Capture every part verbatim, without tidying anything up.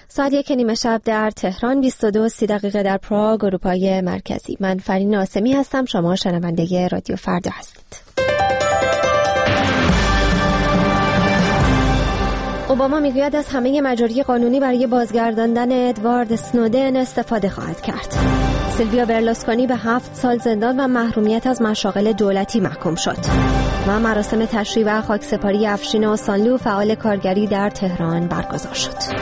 ساعت یک نیمه شب در تهران، بیست و دو سی دقیقه در پراگ، اروپای مرکزی. من فرین ناصمی هستم. شما شنونده رادیو فردا هستید. اوباما میگوید از همه مجاری قانونی برای بازگرداندن ادوارد اسنودن استفاده خواهد کرد. سیلویا برلوسکونی به هفت سال زندان و محرومیت از مشاغل دولتی محکوم شد. و مراسم تشییع و خاکسپاری افشین اوسانلو، فعال کارگری، در تهران برگزار شد.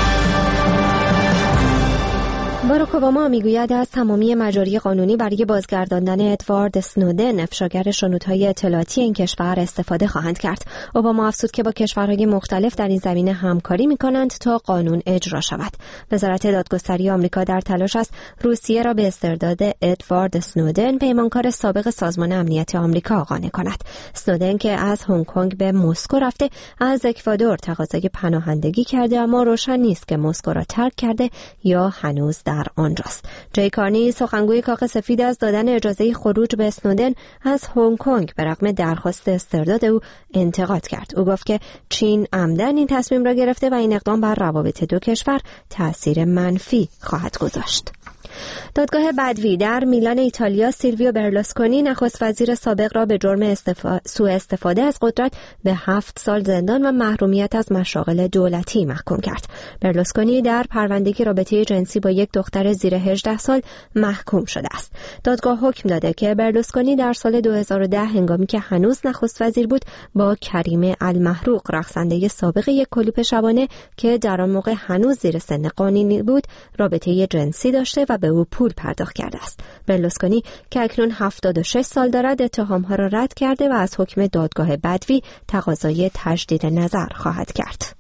باراک اوباما میگوید از تمامی مجاری قانونی برای بازگرداندن ادوارد اسنودن، افشاگر شنودهای اطلاعاتی این کشور، استفاده خواهند کرد. اوباما افزود که با کشورهای مختلف در این زمینه همکاری می‌کنند تا قانون اجرا شود. وزارت دادگستری آمریکا در تلاش است روسیه را به استرداد ادوارد اسنودن، پیمانکار سابق سازمان امنیت آمریکا، قانع کند. اسنودن که از هنگ کنگ به مسکو رفته، از اکوادور تقاضای پناهندگی کرده، اما روشن نیست که مسکو را ترک کرده یا هنوز در آنجاست. جی کارنی، سخنگوی کاخ سفید، از دادن اجازه خروج به اسنودن از هنگ کنگ به رغم درخواست استرداد او انتقاد کرد. او گفت که چین عمدن این تصمیم را گرفته و این اقدام بر روابط دو کشور تأثیر منفی خواهد گذاشت. دادگاه بدوی در میلان، ایتالیا، سیلویو برلوسکونی، نخست وزیر سابق، را به جرم استفا... سوء استفاده از قدرت به هفت سال زندان و محرومیت از مشاغل دولتی محکوم کرد. برلوسکونی در پرونده‌ای رابطه جنسی با یک دختر زیر هجده سال محکوم شده است. دادگاه حکم داده که برلوسکونی در سال دو هزار و ده هنگامی که هنوز نخست وزیر بود، با کریم المحروق، رقصنده سابق یک کلوپ شبانه که در آن موقع هنوز زیر سن قانونی بود، رابطه جنسی داشته و به او پول پرداخت کرده است. برلوسکونی که اکنون هفتاد و شش سال دارد، اتهام‌ها را رد کرده و از حکم دادگاه بدوی تقاضای تجدید نظر خواهد کرد.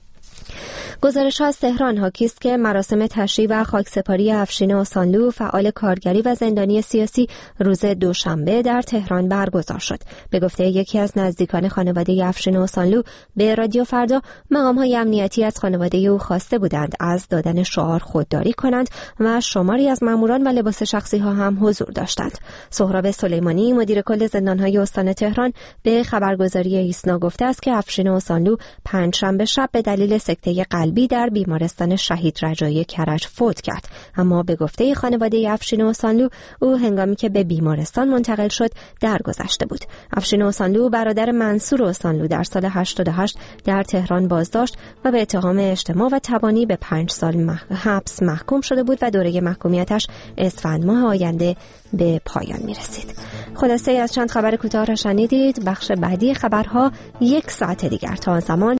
گزارش ها از تهران حاکی است که مراسم تشییع و خاکسپاری افشین اوسانلو، فعال کارگری و زندانی سیاسی، روز دوشنبه در تهران برگزار شد. به گفته یکی از نزدیکان خانواده افشین اوسانلو به رادیو فردا، مقام‌های امنیتی از خانواده او خواسته بودند از دادن شعار خودداری کنند و شماری از ماموران و لباس شخصی ها هم حضور داشتند. سهراب سلیمانی، مدیر کل زندان‌های استان تهران، به خبرگزاری ایسنا گفته است که افشین اوسانلو پنجشنبه شب به دلیل سکته قلبی در بیمارستان شهید رجایی کرج فوت کرد، اما به گفته خانواده افشین اوسانلو، او هنگامی که به بیمارستان منتقل شد درگذشته بود. افشین اوسانلو برادر منصور اوسانلو در سال هشتاد و هشت در تهران بازداشت و به اتهام اجتماع و تبانی به پنج سال مح... حبس محکوم شده بود و دوره محکومیتش اسفند ماه آینده به پایان می‌رسید. خلاصه از چند خبر کوتاه را شنیدید. بخش بعدی خبرها یک ساعت دیگر. تا آن زمان